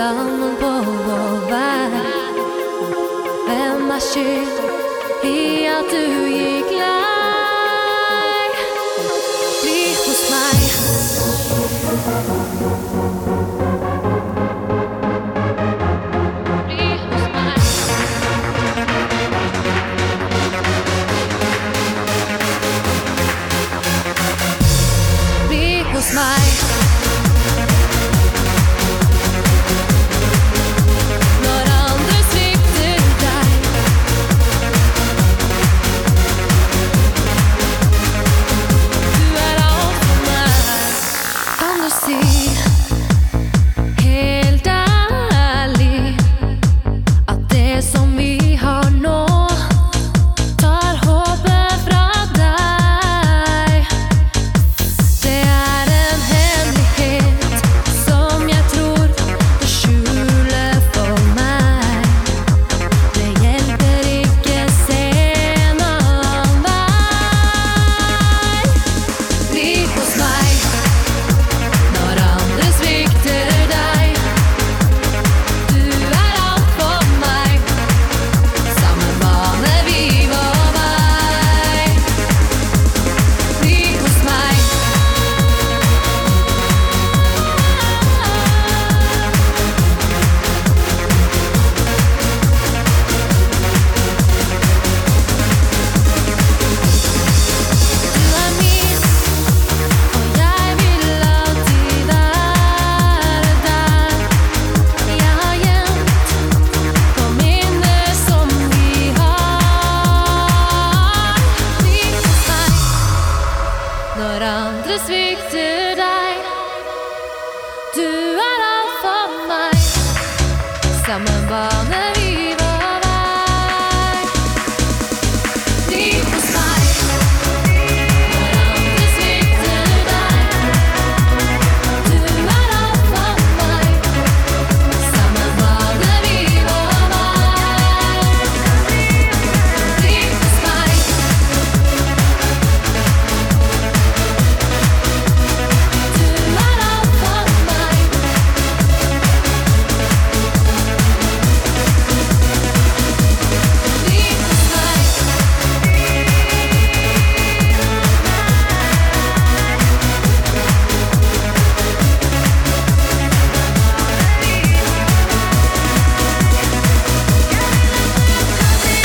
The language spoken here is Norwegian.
sammen på vår vei. Hvem er skyld i at du gikk lei? Bli hos meg. Bli hos meg. Bli hos meg. Helt ærlig at det som vi har nå tar håpet fra deg. Det er en hemmelighet som jeg tror du skjuler for meg. Det hjelper ikke, se en annen vei. Bli hos meg. Når andre svikter deg, du er alt for meg. Sammen baner vi vår vei. Bli hos meg. Du er min, og jeg vil alltid være der. Jeg har gjemt på minner som vi har. Bli hos meg. Når andre svikter deg, du er alt for meg. Sammen baner